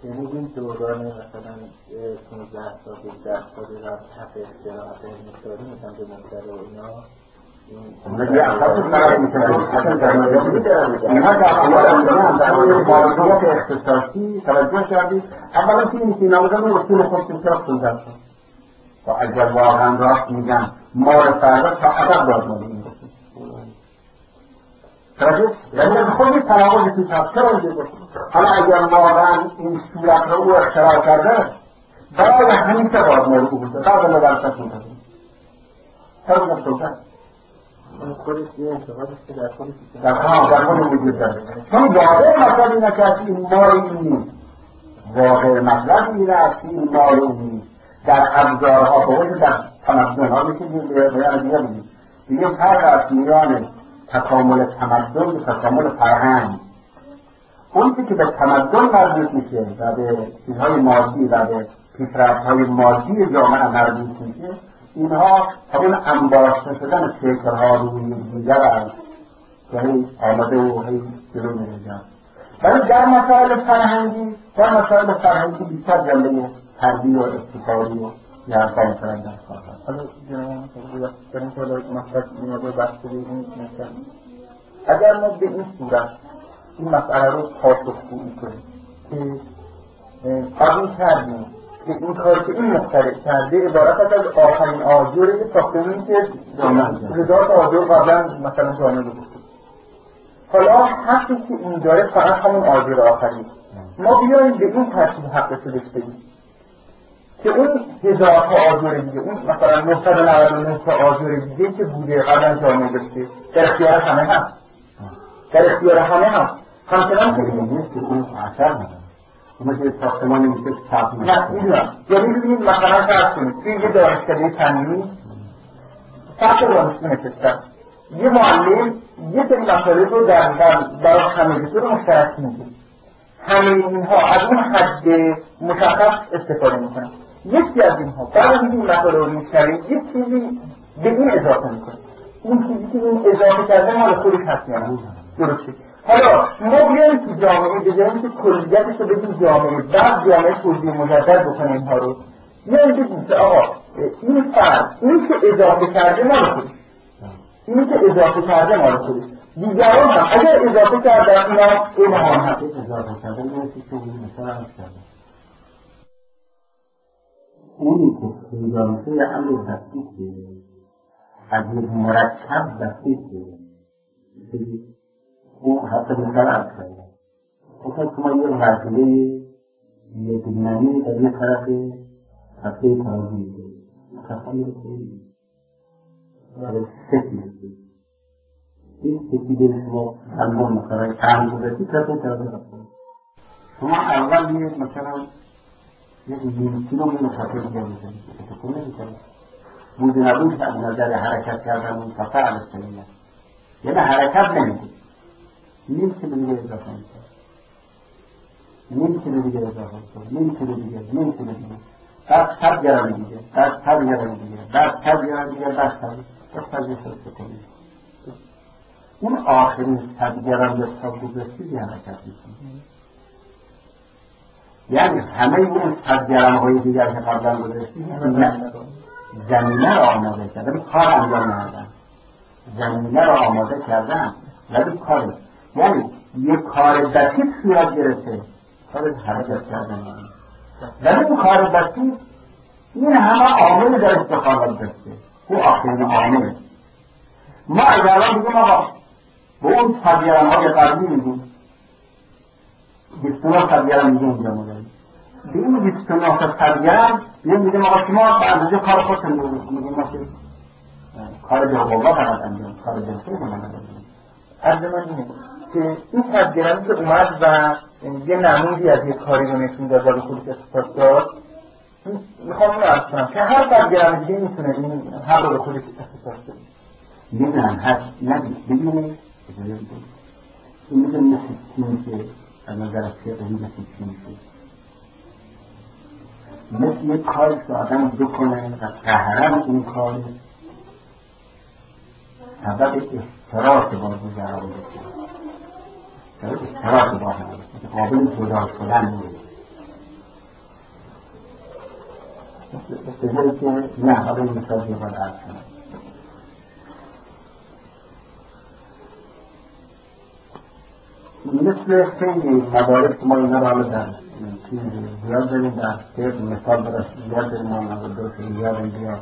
یعنی این دوران مثلا 15 سال 17 سال را کف استراحت مقداری مثلا به مقدار و اینا اونجا اصلا فرق میکنه. اینا در موضوعات اختصاصی توجه کردید. اولا که این نامزد رو اصول خودتون چرا خوندن و اگر واقعا راست میگن مال فردا تا ابد باید مال این باشه. توجه؟ یعنی خودی تناقضی توی چرا اینجا باشه. حالا اگر واقعا این صورت رو او اختراع کرده برای همین که باید مال او بوده بعد الله برکت میکنه. چرا بگم سلطن؟ خودش یه انتقادش که در خودش در خود وجود داره. چون واقع مطلب اینه که این مال این نیست. واقع مطلب اینه که این مال این نیست. در ابزارها باید در تمدن ها میتونیم بیان دیگه بگیم. دیگه فرق از میان تکامل تمدن به تکامل فرهنگ. اون که به تمدن مربوط میشه و به چیزهای مادی و به پیشرفت‌های مادی جامعه مربوط میشه، اینها همون انباشته شدن فکرها روی دیگر است که هی آمده و هی جلو می‌رود. ولی در مسائل فرهنگی بیشتر جنبه فردی و ابتکاری و یه حرفا مثلا در کار هست. حالا جناب در این حالا مطلب میاده بحث این مثلا اگر ما به این صورت این مسئله رو پاسخگویی کنیم که قبول کردیم که این کاری که این مخترع کرده عبارت از آخرین آجر یه ساختمانی که رضایت آجر قبلا مثلا جامعه بوده، حالا حقی که این داره فقط همون آجر آخری، ما بیاییم به این ترتیب حقش رو بدیم که اون هزارها آجر دیگه، اون مثلا 999 تا آجر دیگه که بوده قبلا جامعه داشته در اختیار همه هم همچنان که نیست که اون اثر نداره. اون که ساختمانی میشه ساخت نه میدونم. یعنی ببینید مثلا فرض کنید توی یه دانشکده فنی سطح دانشجو نشستن، یه معلم یه سری مسائل رو برای همه طور مشترک میگه، همه اینها از اون حد مشخص استفاده میکنن. یکی از اینها بعد از این مسائل رو میشنوید یه چیزی به این اضافه میکنه، اون چیزی که این اضافه کرده مال خودش هست یا نه؟ درسته. حالا ما بیاییم تو جامعه بجاییم که کلیتش رو بدیم جامعه، بعد جامعه توضیح مجدد بکنه اینها رو، بیاییم بگیم که آقا این فرد این که اضافه کرده مال خودش، اینی که اضافه کرده مال خودش، دیگران هم اگر اضافه کرده اینا اینها هم اضافه کرده میرسی که این مثلا هست کرده اونی که خیزانسه یه امر دستیسه از یک مرکب دستیسه اون حتی مثال عرض کرده اصلا شما یه وزله یک نمی در یه طرف هفته تازی تفایر خیلی سفیده این سفیده شما همون مثلا کم بودتی طرف تازی رفته شما اول یه مثلا یک نیمکیلو می مسافر دیگه میزنید که تکونه میکنید بود نبود از نظر حرکت کردن اون سفر علیه یعنی حرکت نمیدید نیم کیلو دیگه اضافه میکنید نیم کیلو دیگه اضافه میکنید نیم کیلو دیگه بعد 100 گرم دیگه بعد 100 گرم دیگه بعد 100 گرم دیگه بعد 100 کنید اون آخرین 100 گرم به حساب گذاشتی حرکت میکنید یعنی همه اون 100 گرم های دیگر که قبلا گذاشتی زمینه را آماده کردن ولی کار انجام ندادن زمینه را آماده کردن ولی کار یعنی یک کار دقیق صورت گرفته کار حرکت کردن ولی اون کار دقیق این همه عامل در استخالت داشته او آخرین عامل ما اگر بگیم آقا به اون 100 گرم های قبلی میگیم 29 100 گرم میگه اینجا مداریم به این 29 100 گرم میگیم آقا شما به اندازه کار خودتون میگیم ما که کار جوابا فقط انجام کار جلسه رو من عرض من اینه که این 100 گرمی که اومد و یه نمودی از یک کاری رو نشون داد و به خودش اختصاص داد میخوام اون رو عرض کنم که هر 100 گرم دیگه میتونه این هر رو به خودش اختصاص داد میدونم هست نبید ببینید این میتونه مثل چی میشه از نظر فقهی مثل چی میشه مثل یک کاری که آدم بکنه و قهرن این کار سبب احتراس با دیگران بشه سبب احتراس با هم قابل جدا شدن نیست به جایی که نه حالا این مثال یه بار عرض کنم. مثل خیلی موارد که ما اینا رو حالا در چیز زیاد داریم، در طب مثال براش زیاد داریم، ما نظر خیلی زیاد بیاد.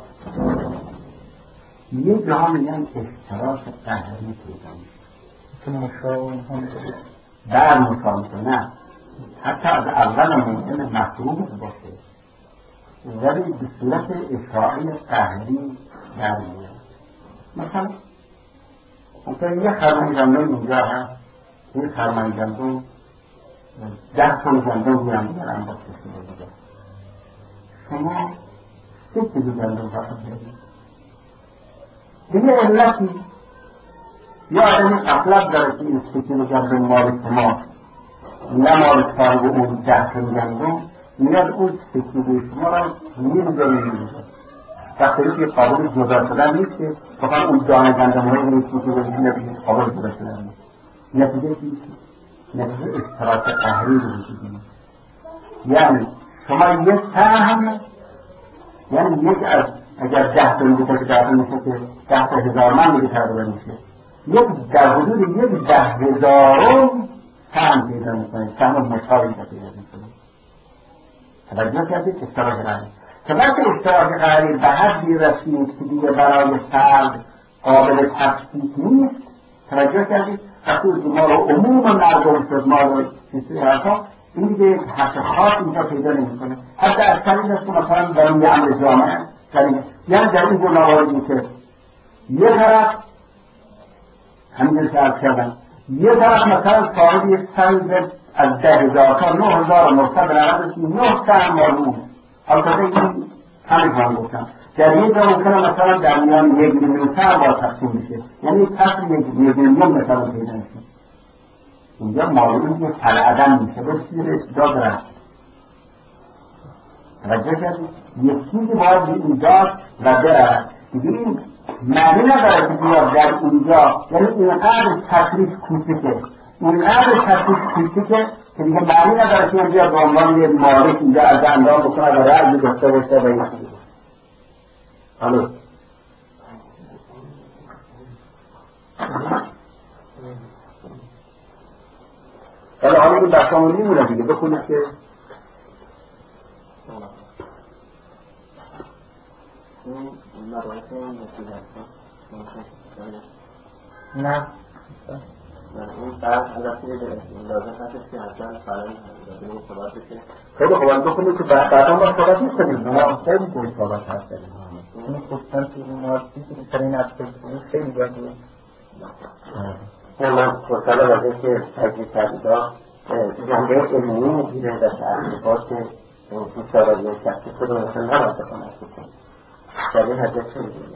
یه جاها میگن اشتراک قهری پیدا میشه که مشاور هم دارید در مشاور نه، حتی از اول ممکنه مفروض باشه ولی به صورت اشاعه قهری در میاد. مثلا ممکنه یه خرمانگندم اینجا هست، یه خرمانگندم 10 تا گندم میان دیگرم با کسی دیگه، شما 3 کیلو گندم فقط دارید. دیگه علتی یا آدمی اطلب داره که این 3 کیلو گندم مال شما نه مال صاحب اون 10 تا گندم، میاد اون 3 کیلو شما را می‌ذاره وقتی که قابل جدا شدن نیست که فقط اون دانه گندم های نیست که نمیشه قابل جدا شدن نیست. نتیجه چیست؟ نتیجه اشتراک قهری رو بشیدیم. یعنی شما یک سهم، یعنی یک از اگر 10 تا میگه که 10 تا میشه که 10 تا هزار من میگه تقریبا میشه، یک در حدود یک 10,000 سهم پیدا میکنه، سهم مشابهی پیدا میکنه. توجه کردید اشتراک قهری که وقتی اشتراک قهری به حدی رسید که دیگه برای فرد قابل تفکیک نیست، توجه کردید وقتی ما رو عموم مردم شد، ما رو چیزی حرفا این دیگه حق خاص اینجا پیدا نمیکنه. حتی از طریق است که مثلا در این امر جامعه یعنی در این گناهانی که یه طرف همین که عرض کردم، یه طرف مثلا صاحب یک سند از 10,000 تا 9,999 سهم مالون، البته این همین هم گفتم در یک جا ممکنه مثلا در میان 1,000,000 سهم با تقسیم میشه، یعنی تقسیم 1,000,000 مثلا پیدا میشه. اینجا مالون که فلعدم میشه بسیار جا برد. توجه کردید یک چیزی باید اینجا و برد دیگه. این معنی نداره که بیاد در اینجا، یعنی اینقدر تکلیف کوچکه، اینقدر تکلیف کوچکه که دیگه معنی نداره که اینجا به عنوان یه مالک اینجا از اندام بکنه و رأی داشته باشه و این چیزی. حالا حالا این بحثامون میمونه دیگه، بخونید که نه این فرق البته لازم هست که حتما فرق لازم این صحبت بشه. خیلی خوب بخونید که بعدا ما صحبت نیست کنیم، ما خیلی جور صحبت هست داریم. این خودتن توی مارسی که بهترین اصفه خیلی باید من خوشحاله بازه که تجریب کردیدا جنبه علمی میگیره در تحقیقات بیشتراری شخصی خود رو مثلا نباید بکنه در این حدیث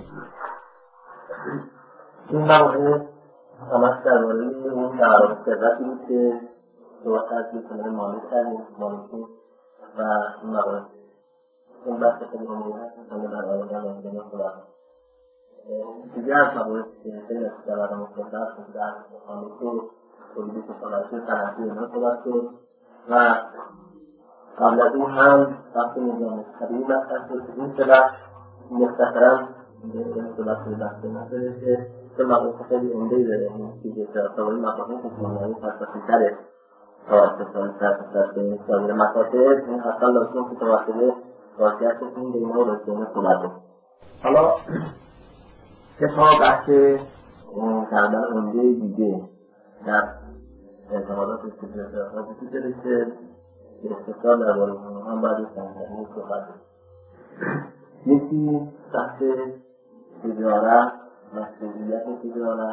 این موضوع همه در مورد اون درآمد ثروتی بود که صحبت از میکنه مالک کردیم مالکی و این موارد این بحث خیلی مهمی هست همه در آینده ممکنه صحبت دیگه از موارد که خیلی از درآمد ثروت در مالکی تولیدی کشاورزی صنعتی اینا صحبت شد و قبل از این هم وقتی نظام طبیعی مطرح شد که این سبب مختصراً این صحبت شده بحث نظره که چه مقاطع خیلی عمده‌ای داره این چیزی که اصطلاحی مقاطع کشاورزی فلسفی‌تره تا استفاده فلسفی سایر مقاطع این اصلا لازم که توسط واقعیت این به اینها رسیدن صحبت کنیم. حالا تا بحث کردن عمده دیگه در اعتقادات استفاده داره که استفاده درباره اونها هم باید سنجانی صحبت کنیم. یکی بحث تجارت مسئولیت تجارت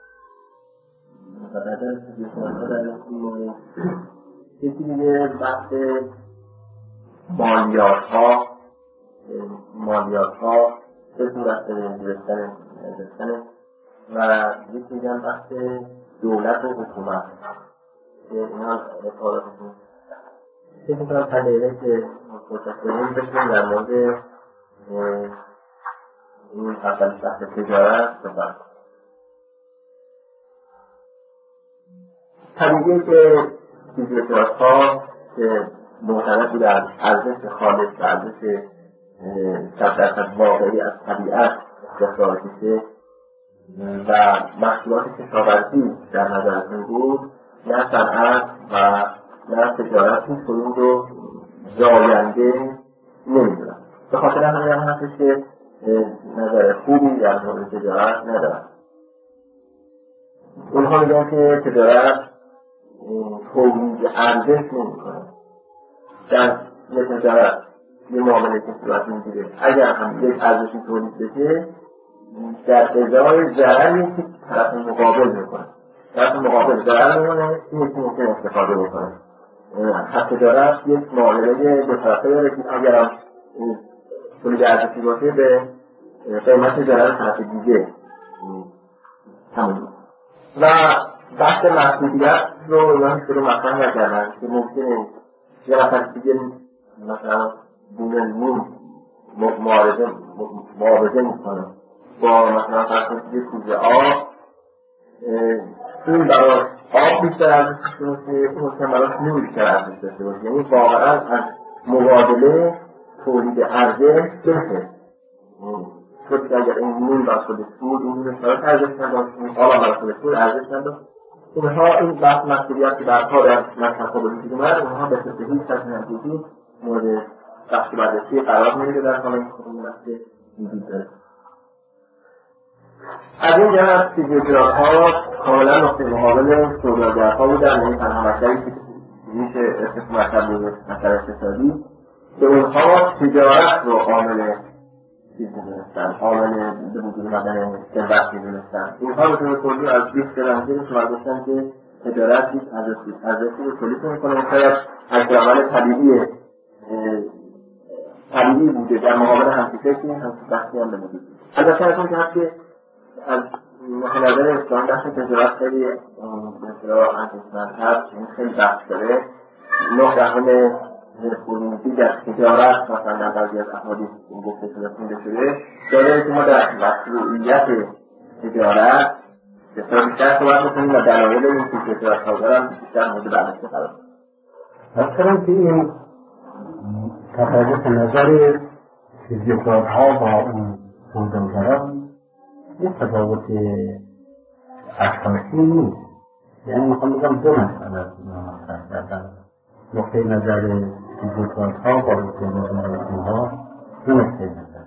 مقدر تجارت در این یکی دیگه بحث مالیات ها چه صورت داشتن و یکی دیگه بحث دولت و حکومت که اینا اطلاعاتشون فکر می‌کنم تدریجی که متوسطین بشیم در مورد این اول بحث تجارت صحبت طبیعیه که فیزیوتراپ‌ها که معتقد بودن ارزش خالص و ارزش 100% واقعی از طبیعت استخراج میشه و محصولات کشاورزی در نظرتون بود، نه صنعت و نه تجارت این رو زاینده نمیدونم. به خاطر همین هم هستش که نظر خوبی در مورد تجارت ندارن. اونها میگن که تجارت تولید ارزش نمیکنه. در یه تجارت یه معامله که صورت میگیره اگر هم یک ارزشی تولید بشه در ازای ضرری که طرف مقابل میکنه، طرف مقابل ضرر میکنه، این که ممکن استفاده بکنه. حتی تجارت یک معامله دو طرفه داره که اگر هم تولید ارزشی باشه به قیمت ضرر طرف دیگه همون. و بحث محدودیت رو اینا هیچ رو مطرح نکردن که ممکنه یه نفر دیگه مثلا دون نیم معارضه میکنه با مثلا فرض یه کوزه آب، این برای آب بیشتر ارزش داشته باشه، این ممکن برای نور بیشتر ارزش داشته باشه. یعنی واقعا از مبادله تولید ارزش بهتره. خود که اگر این نور برای خودش بود، این نور شرایط ارزش نداشت، این آب برای خودش بود ارزش نداشت. اینها این بحث مسئولیت که برها در مشهد وجود اومد، اونها به صورت هیچ کسی نزدیکی مورد بخش بررسی قرار نمیده در حال این بحث وجود داره. از این جهت فیزیوتراپ‌ها کاملا نقطه مقابل سوداگرها بودن. این تنها مسئله‌ای که میشه اسم مسئله اقتصادی به اونها تجارت رو عامل چیز می‌دونستن، عامل به وجود اومدن ثروت می‌دونستن. اینها به طور کلی از 20 رنجه شما گفتن که تجارت هیچ ارزشی رو تولید نمی‌کنه، شاید عکس‌العمل طبیعی بوده در مقابل همفکری همفکری هم به وجود. البته از اون جهت که از نظر اسلام بحث تجارت خیلی مثلا انتظار هست، خیلی بحث داره. 9 خروجی در تجارت مثلا در بعضی از احادیث گفته شده داره که ما در مشروعیت تجارت بسیار بیشتر صحبت بکنیم و دلایل این که تجارت ها دارن بیشتر مورد بررسی قرار بدیم. مثلا که این تفاوت نظر فیزیوتراپ ها با اون سوداگران یه تفاوت اساسی نیست. یعنی میخوام بگم دو مسئله مطرح کردن. نقطه نظر فیزیوتراپ ها با نقطه نظر اینها دو نقطه نظر.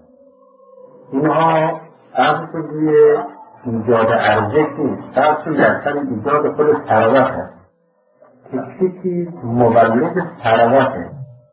اینها عرض روی ایجاد ارزش نیست، عرض در سر ایجاد خود ثروت هست که چیزی مولد ثروته.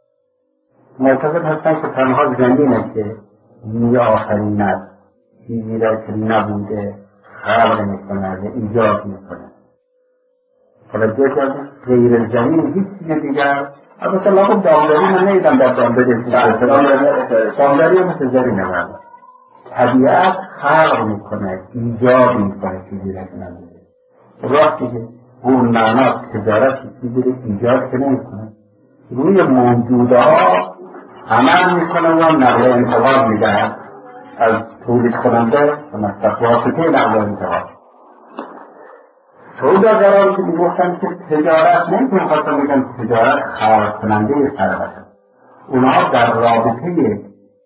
معتقد هستن که تنها زمینه که نیه آفریند، چیزی را که نبوده خلق میکنه، ایجاد میکنه. حالا جایی غیر زمین هیچ چیز دیگر. البته لابد دامداری من نیدم در دامداری دامداری مثل زمین نمید. طبیعت خلق میکنه، ایجاد میکنه چیزی را که نبوده. راستی که اون معنا تجارت چیزی را ایجاد که نمیکنه، روی موجودها عمل میکنه و نقل انتقال میدهد از تولید کننده و مصرف واسطه نقل انتقال. سوداگران که میگفتن که تجارت نمیتونن خواستن میگن تجارت خلق کننده ثروت. اونها در رابطه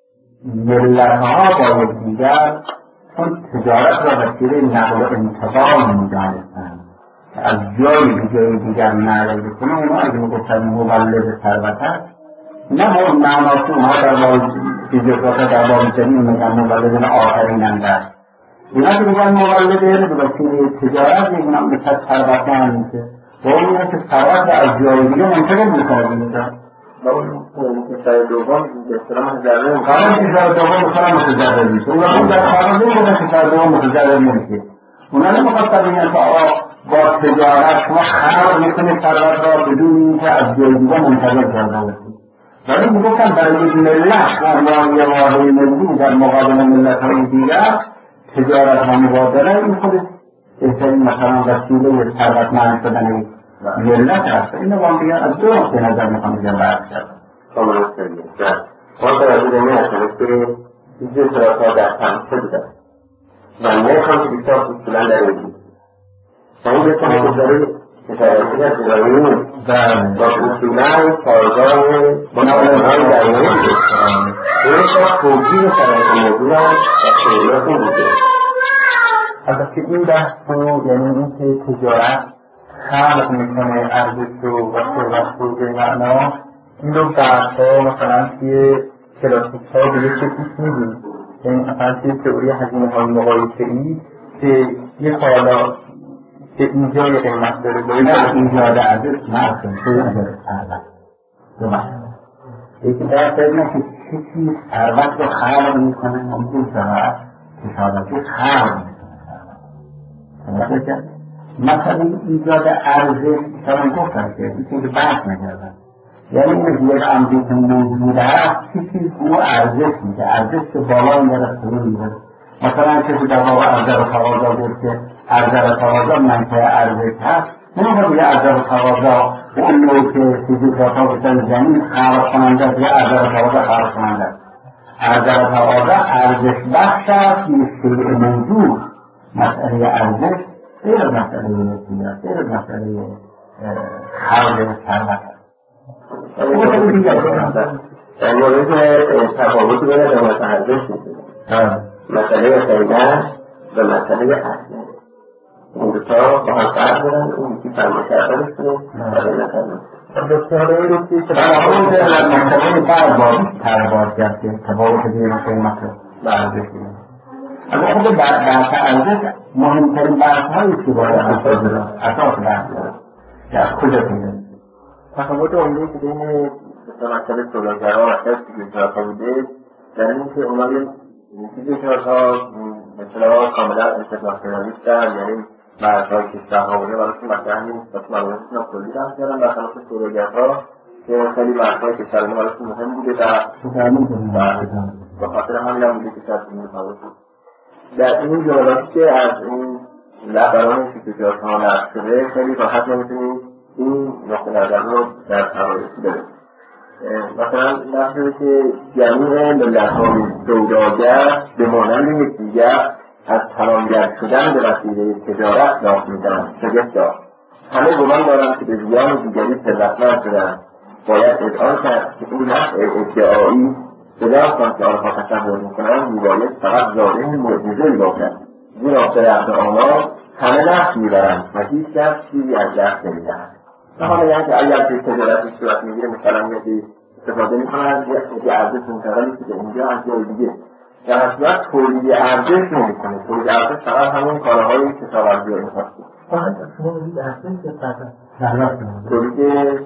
ملتها با یکدیگر چون تجارت را وسیله نقل و انتقال میدانستند که از جایی به جای دیگر نقل بکنه، اونها اگه میگفتن مولد ثروت است، نه با اون معنا که اونها در باب فیزیوتراپ در باب زمین میگن مولد آفریننده است. اینا که میگن مولد به وسیله تجارت میگن به ثروتمند میشه. با اون میگن که ثروت را از جای دیگه منتقل میکنه اینجا. با اون کشور دوم به اصطلاح متضرر میشه. کشور دوم مثلا متضرر میشه. اون در خارج نمیگن کشور دوم متضرر نمیشه. اونا نمیخواستن بگن که آقا با تجارت شما خلق میکنید ثروت را بدون اینکه از جای دیگه منتقل کرده باشید. ولی میگفتن برای یک ملت به عنوان یه واحد ملی در مقابل ملت‌های دیگر تجارت و مبادله این خودش بهترین مثلا وسیله ثروتمند شدن ملت هست. اینو با هم دیگر از دو نقطه نظر میخوام دیگر بحث کردم. کاملا سریع. ما توجه نمی‌کنیم که فیزیوتراپ‌ها در تمثیل بودن و نمی‌خوام که بیشتر اصولا در این این بکنه که داره کشاورزی از ایرانی با اصولا پایگاه های درمانی بکنم اینشا توجیه شرایط موضوع هم خیلیاتون بوده. البته این بحث رو یعنی این که تجارت خلق میکنه ارزش رو و ثروت رو به معنا این رو بعدها مثلا توی کلاسیک ها به یک شکلی میدیم، یعنی مثلا توی تئوری هزینه های مقایسه‌ای که یه کالا که اینجا یه قیمت داره باید ایجاد ارزش مردم توی ایجاد ثروت دو معنی. یکی باید بدونه که چه چیز ثروت رو خلق میکنه اون ثروت که ثروتی خلق میکنه. مثلا ایجاد ارزش مثلا گفتن که این که بحث نکردن یعنی این یک امری که موجود هست چه چیز او ارزش میده، ارزش که بالا میره فرو میره. مثلا کسی در واقع عرضه و تقاضا گفت که عرضه و تقاضا منطقه ارزش هست، نمیشه دیگه عرضه و تقاضا اون نوع که فیزیک‌ها بودن زمین خلق کننده است یا عرضه و تقاضا خلق کننده است. عرضه و تقاضا ارزش بخش است، یک شیء موجود. مسئله ارزش غیر مسئله سیاست، غیر مسئله خلق ثروت است. در مورد تفاوت بین قیمت ارزش مسئله قیمت و مسئله اصلی این دوتا با هم فرق دارن. اون یکی فرق کردنشونه و قیمت ارزش دکتر این رو که مسئله برباد کرد که تفاوت بین قیمت و ارزش اگر خود بحث ارزش مهمترین بحث هایی که باید اساس بحث در کجا پیدا تفاوت عمده که بین مسئله سوداگرها و فیزیک‌ها بوده در این که اونا یه فیزیک‌ها مثلا کاملا انترناسیونالیستن، یعنی مرزهای کشورها بوده براشون مطرح نیست، واسه مراکزشون هم کلی بحث کردن، برخلاف سوداگرها که خیلی مرزهای کشورها براشون مهم بوده و به خاطر همین هم بوده که شاید این تفاوت بود. در این جملاتی که از این رهبران فیزیک‌ها نقل شده خیلی راحت نمی‌تونید این نقطه نظر رو در حوادث برسید. مثلا نقل شده که جمعی ملت‌های سوداگر به مانند یکدیگر از توانگر شدن به وسیله تجارت ناف می‌دهند. شگفت همه گمان دارند که به زیان دیگری ثروتمند شدند. باید ادعا کرد که این نفع ادعایی بدان که آنها تصور می‌کنند میباید فقط زاده معجزه‌ای باشد، زیرا به رفع آنها همه نفع میبرند و هیچ کس چیزی از دست نمیدهند. حالا یعنی که اگر که تجارتی صورت میگیره مثلا یکی استفاده میکنند یه ارزش منتقلی که اینجا از جای دیگه در اصلا تولید ارزش نمیکنه. تولید ارزش فقط همون کالاهایی که کشاورزی میخواد فقط تولید ارزش یا تولید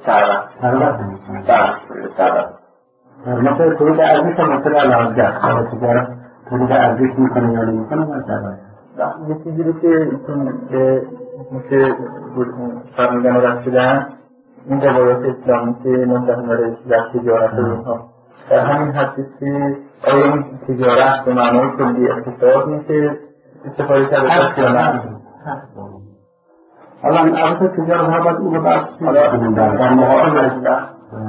ثروت. مثلا تولید ارزش مثلا الانجا تجارت تولید ارزش میکنه یا نمیکنه مثلا یه چیزی رو که فرمیدن و رفت شدن این روایات اسلامی که نمتحن داره در تجارت و اینها در همین حدیث که آیا این تجارت به معنای کلی اقتصاد میشه استفاده کرده یا نه؟ حالا البته تجارت ها باید اون رو بحث در مقابل رجله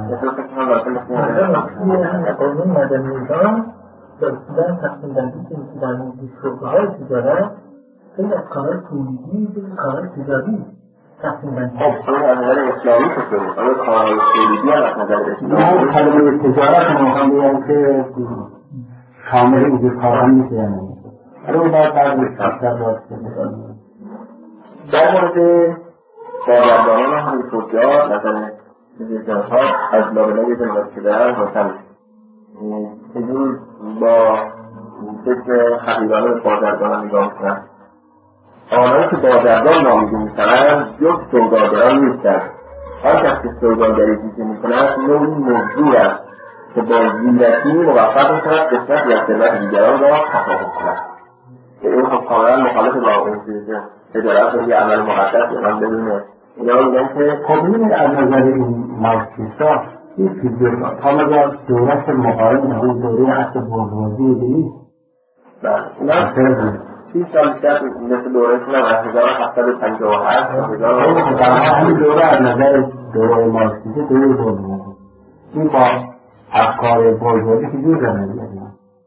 قانون مدنی‌ها در تقسیم بندی که در موضوع شعبه‌های تجارت خیلی از کارهای تولیدی به کارهای تجاری تقسیم بندی. خب از نظر اسلامی چطوره؟ آیا کارهای تولیدی هم از نظر اسلامی؟ کلمه تجارت مهم بگم که شامل این کارها نیست یا نه؟ حالا باید بعد بیشتر باید در مورد بازرگانان هم تجار نظر ها از لابلای جنبت شده روشن این با فکر حقیقانه به بازرگانان نگاه میکنن. آنهایی که بازرگان نامیده میکنن جز سوداگران نیستند. آن کس که سوداگری دیده میکند نوعی موضوع است که با زیرکی موفق میکند قسمتی از ثروت دیگران را تفاهم کند. که این خب کاملا مخالف با اون چیزه تجارت رو یه عمل مقدس یعنی بدونه اینا میگن که خب از نظر این مارکسیستا این فیزیکا کاملا دورت مقارن اون دوره اصل بورژوازی دیگه اینا 30 سال بیشتر مثل دورهشون هم از 1757 همین دوره از نظر دوره مارکسیستا دوره بورژوازی این با افکار بورژوازی که جور زندگی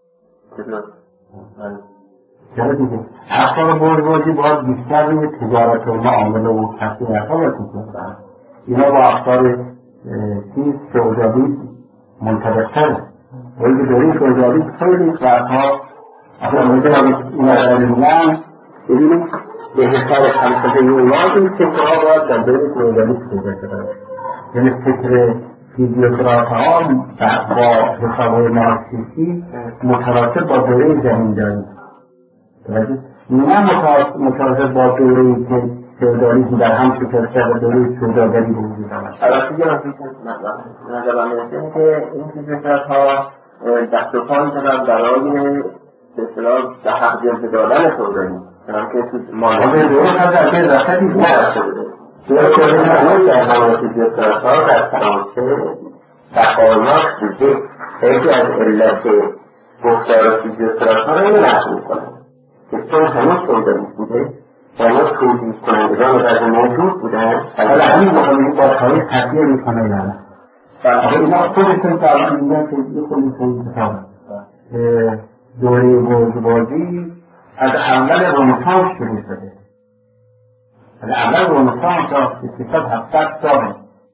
چرا دیگه افکار بورژوازی باید بیشتر روی تجارت و معامله و کسب و کار کنند. اینا با افکار چیز فئودالیسم منطبق‌تره. ولی دوره فئودالی خیلی وقتها اصلا مدرن میگن ببینید به حساب فلسفه یونان این فکرها باید در دوره فئودالی پیدا شده. یعنی فکر فیزیوکرات‌ها با حساب‌های مارکسیستی متراتب با دوره زمینداری، نه متراتب با دوره‌ای که فئودالیسم در هم شکل کرده، دوره فئودالی به وجود آمد. البته یه نظر من اینه که این فیزیوکرات‌ها دست و پایی زدن برای به اصطلاح به حق جلوه دادن فئودالی، چنانکه تو مالک دوره نظر که رختی نرفته بوده. در مورد فیزیوکرات‌ها در فرانسه بقایاش بوده. یکی از علت گفتار فیزیوکرات‌ها رو این نقل می‌کنه که چون هنوز فئودالیسم بوده، هنوز توجیه کنندگان در موجود بودن، حالا همین مقابلی با تاریخ تطبیق می‌کنه یعنی اینا خودشون تعلیم میدن که یه خودشون کتابه دوره بورژوازی از اول رنسانس شروع شده. از اول رنسانس تا 600-700 سال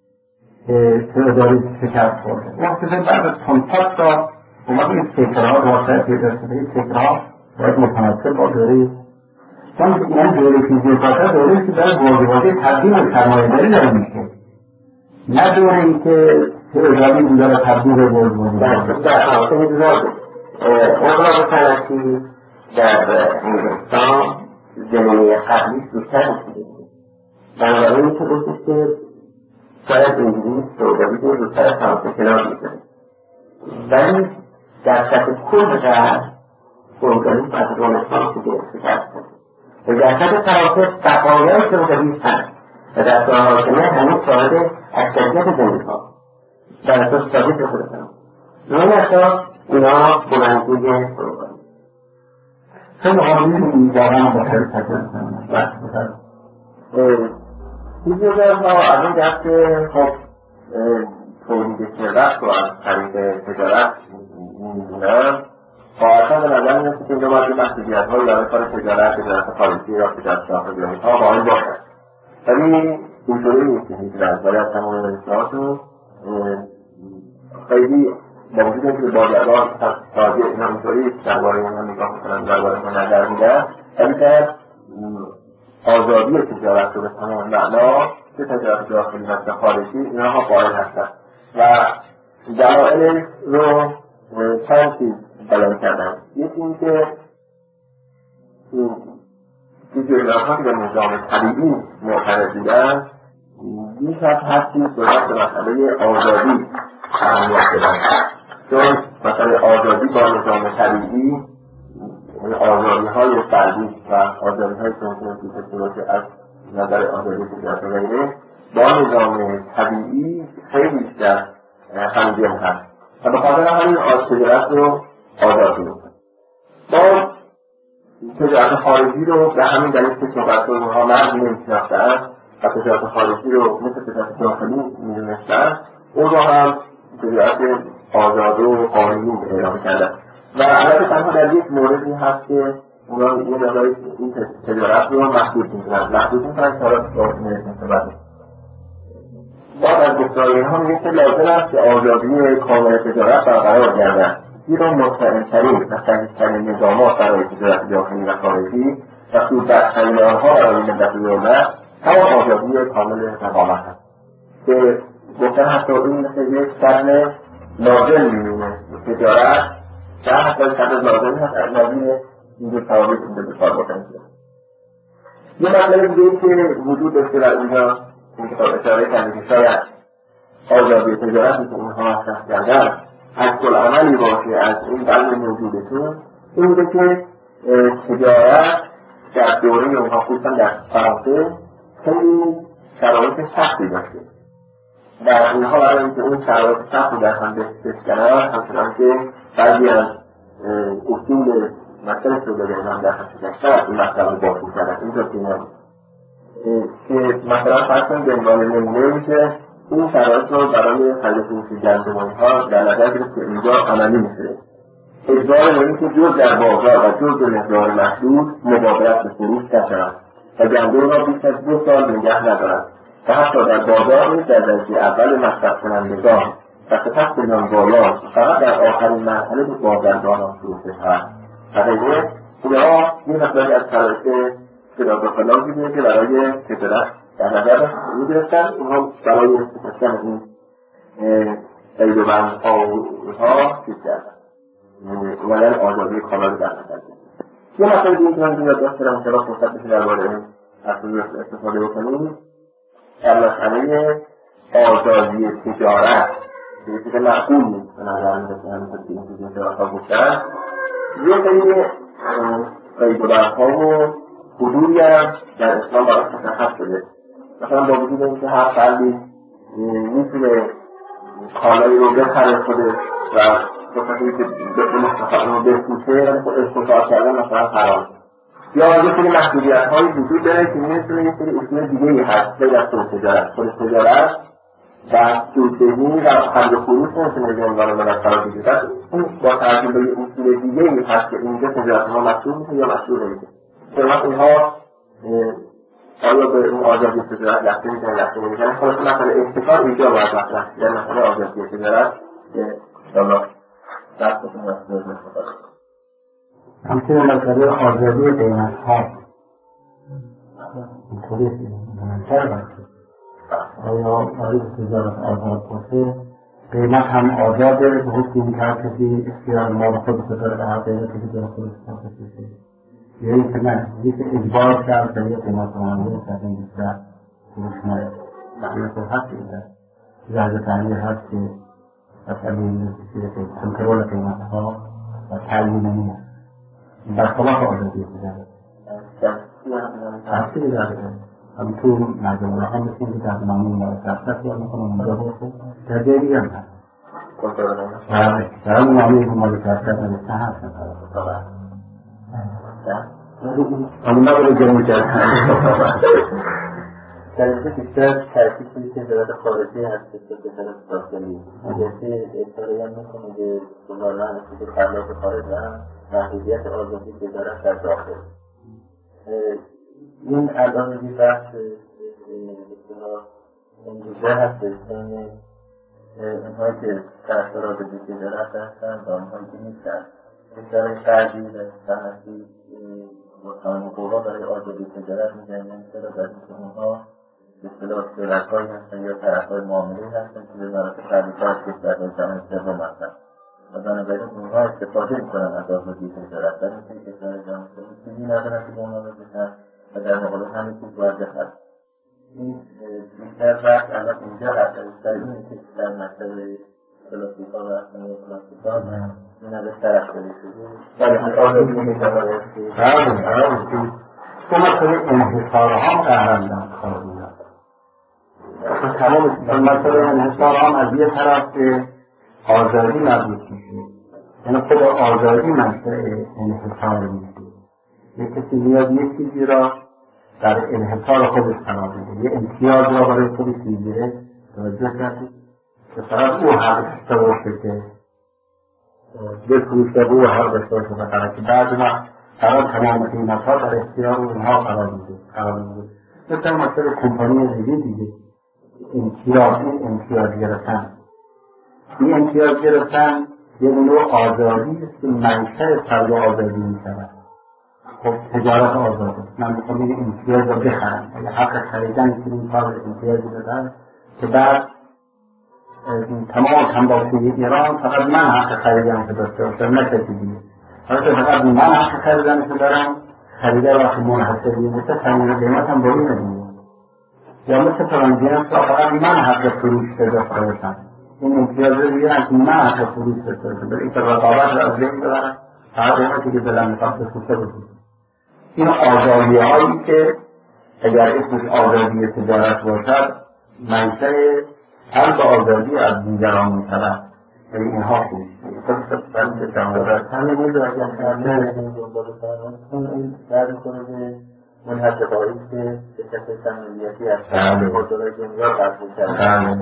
فئودالیسم شکست خورده. وقتی بعد از 500 سال اومد این فکرها واسه پیدا شده. این فکرها باید متناسب با دوره، چون این دوره فیزیوکراتا دوره‌ای که برای بورژوازی تبدیل به سرمایه‌داری داره میشه، نه دوره ای که فئودالیسم داره تبدیل به بورژوازی. در فرانسه می‌دونم انقلاب صنعتی در انگلستان زمینه قبلی زودتر رسیده بود. بنابراین میشه گفتش که شاید انگلیس فئودالیسم رو زودتر از فرانسه کنار می‌ذاره. ولی در سطح کل فئودالیسم از رنسانس گرفته شده. و در سطح فرانسه بقایای فئودالیسم هست و در سال حاکمه هنوز شاهد اکثریت زمین‌ها در اساس ثابت خود فرانسه. این اساس اینا بلندگوی فئودالیسم. خیلی عالی واقعا با خیلی تجربه کنم. فیزیوکرات‌ها از این جهت که خب تولید ثروت رو از طریق تجارت می‌دونن، واقعا به نظر می‌رسه که اینجا باید محدودیت‌هایی برای کار تجارت خارجی یا تجارت داخلی ها قائل باشد. ولی اینطوری نیست که هیچ رنج‌هایی از تمام اصلاحات رو خیلی با وجود اینکه بازرگان تاجر اینا اینطوری درباره اینا نگاه میکنن، درباره اینا نظر میدن، ولی که آزادی تجارت رو به تمام معنا چه تجارت داخلی و خارجی اینا ها قائل هستن و دلایل رو چند چیز بیان کردن. یکی این که فیزیوکرات‌ها که به نظام طبیعی معترض بودن بیش از هر چیز باید به مسئله آزادی اهمیت بدن، چون مسئله آزادی با نظام طبیعی آزادی‌های فردی و آزادی‌های سنتی که باشه از نظر آزادی تجارت و غیره با نظام طبیعی خیلی بیشتر همگام هست و به خاطر همین تجارت رو آزاد می‌کنه. با تجارت خارجی رو به همین دلیل که صحبت اونها مرد نمی‌شناختن و تجارت خارجی رو مثل تجارت داخلی می‌دونستن، اون رو هم تجارت آزاد و قانونی اعلام کردن و البته تنها در یک موردی هست که اونا یه جایی این تجارت رو محدود می‌کنن تا صحبت بعد از گفتار اینها میگه که لازم است که آزادی کامل تجارت برقرار گردد، زیرا مطمئن‌ترین و صحیح‌ترین نظامات برای تجارت داخلی و خارجی و سودبخش‌ترین آنها برای ملت و دولت همان آزادی کامل رقابت است که گفتن حتی این مثل یک سهم لازم می‌مونه تجارت که حتی سهم لازم هست از لازم اینجور ثوابت اینجا به کار بردن. یه مطلب دیگه که وجود داشته در اینجا این کتاب اشاره کرده که شاید آزادی تجارتی که اونها مطرح کردن عکس‌العملی باشه از این قلب موجودتون، این بوده که تجارت در دوره اونها خصوصا در فرانسه خیلی شرایط سختی داشته و اینها برای اینکه اون شرایط سخت رو در هم بشکنن همچنان که بعضی از اصول مسئله سوداگری هم در هم شکستن این مسئله رو باطل کردن. اینطور که مثلا فرض کنید به عنوان نمونه میشه این شرایط رو برای خرید فروش گندم‌ها در نظر گرفت که اینجا عملی میشه. اجبار نمی که جز در بازار و جز به مقدار محدود مبادرت به فروش نشود و گندم را بیش از 2 سال نگه ندارد و حتی در بازار نیز در درجه اول مصرف کنندگان و سپس بنام بالا فقط در آخرین مرحله به بازرگانان فروخته شود. حقیقه اینها یه مقداری از شرایط فلان دیده که برای تجارت در نظر می‌گرفتن. اینها برای استفاده این قید و بندها و اینها چیز کردن، اومدن آزادی کامل در نظر گرفتن. یه مسئله دیگه که من یاد داشتم که فرصت بشه درباره این استفاده بکنیم در مسئله آزادی تجارت یه چیز معقول نیست به نظر میرسه. همینطور که این چیزی تجارت‌ها گفتن یه سری قید و بندها و حدودی هم در اسلام برای مشخص شده. مثلا با وجود اینکه هر فردی میتونه کالایی رو بخره خودش و بخاطری که به مستقیم رو بفروشه ولی خود استفاده کردن مثلا حرام، یا یه سری محدودیت‌هایی وجود داره که میتونه یه سری اصول دیگه‌ای هست غیر از تجارت. خود تجارت و سوددهی و خرید و فروش نمیتونه به عنوان مدت قرار بگیره. اون با ترکیب به اصول دیگه‌ای هست که اینجا تجارت‌ها مشروع میشه یا مشروع نمیشه. مثلا اینها آیا به اون آزادی تجارت لحظه میکنه لحظه نمیکنه. خلاص مثلا احتکار اینجا باید مطرح شد، مثلا آزادی تجارت که شما دستتون مسئول میکنه. همچنین مسئله آزادی قیمت‌ها اینطوری منتر باشه. آیا آزادی تجارت آزاد باشه قیمت هم آزاده به حکم این که کسی اختیار مال خودش داره به هر قیمتی که داره خودش بشه، یا اینکه نه یک اجبار کرد به یک قیمت معامله کرد این بیشتر فروش نره. معنیت هست که در تحلیل هست که مسئله این که کنترل قیمت‌ها و تعیین نیست برخلاف آزادی تجارت تحصیلی داره. همینطور مجموعه ها مثل که در نامه مرتب یا میکنم اونجا باشه در جای دیگه هم هست در همون نامه که مرتب نوشته هست اما نباید جمعه کرد در اینجا بیشتر ترکیب کنید که تجارت خارجی هست که تجارت داخلی البته اشاره هم میکنه که ظاهرا که خلاف خارج هم محدودیت آزادی تجارت در داخل. این الان یه بحث امروزه هست بین اونهایی که طرفدار آزادی تجارت هستن و اونهایی که نیستن. کشورهای غربی و صنعتی با تمام قوا برای آزادی تجارت می‌جنگن، چرا در اینکه اونها به اصطلاح شرکایی هستن یا طرفدار معامله هستن که به مراتب قوی‌تر از کشورهای جهان سوم هستن و بنابراین اونها استفاده می‌کنن از آزادی تجارت. در اینکه کشورهای جهان سوم چیزی ندارن که به اونها بزنن و در مقابل همه چیز واضح هست. این بیشتر بحث الان اینجا هست در اینه که در مسئله کلاسیک‌ها و اصلا کلاسیک‌ها این از طرف داری شده ولی از آزادی می‌تواند تو مسئله انحصارها قهرندن کار میاد. تمام مسئله انحصارها از یه طرف به آزادی مربوط میشه، یعنی خود آزادی مسئله انحصار میشه. یه کسی میاد یه چیزی را در انحصار خودش قرار میده، یه امتیاز را برای خودش میگیره. توجه کردید که فقط او حق داشته باشه که بفروشه و او حق داشته باشه که بعد وقت قرار تمام قیمت‌ها در اختیار اونها قرار میده. مثل مسئله کمپانی دیگه امتیاز گرفتن. این امتیاز گرفتن یه نوع آزادی است که منشأ فرد آزادی می‌شود. خب تجارت آزاده، من میخوام این امتیاز رو بخرم، حق خریدن که این کار امتیازی بدن که بعد تمام تنباکوی ایران فقط من حق خریدن که داشته باشم، نه کسی دیگه. حالا فقط من حق خریدن که دارم، خریده وقتی منحصری مثل تمام قیمت هم با این دیگه، یا مثل فرانجینس را فقط من حق فروش داشته باشم. این امتیاز رو دیگه که من حق فروش داشته باشم، برای اینکه رقابت را از بین ببرم، هر قیمتی که دلم میخواد بفروشه بفروشه. این آزادی هایی که اگر اسمش آزادی تجارت باشد منشأ قلب آزادی از دیگران میشود. یعنی اینها خوش بلکه تمارت همه نیز را اگر همه دنبال کنن این در میکنه به منحصر هایی که به شکل تمامیتی از حضورهای دنیا قبول کردن.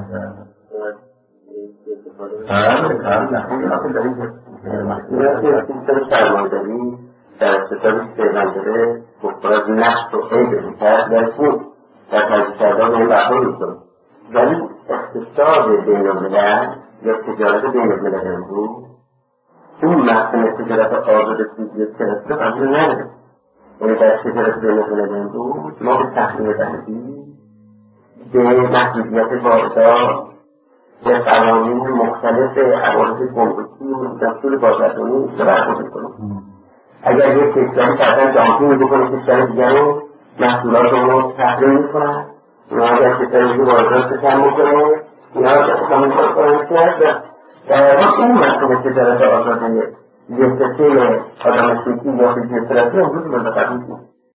در اقتصادی که منظره از نفت و عیب میکرد در خوب در تجزیه کردن این بحثا میکنه، ولی اقتصاد بین الملل یا تجارت بین الملل امروز اون مفهوم تجارت آزاد سوزی ترست رو قبول نداره. یعنی در تجارت بین الملل امروز ما به تحریم بندی، به محدودیت واردات، به قوانین مختلف عوارض گمرکی و دستور بازرگانی رو برخورد کنیم. اگر یک کشوری فرضاً جامعه بکنه کشور دیگر رو محصولات رو تحریم میکنن، اینا اگر کشوری دیگه واردات رو کم میکنه، اینا رو کامل کنن در واقع این مفهوم تجارت آزاده جنسه آدم سیکی یا جنسه رسی امروز مورد قبول نیست.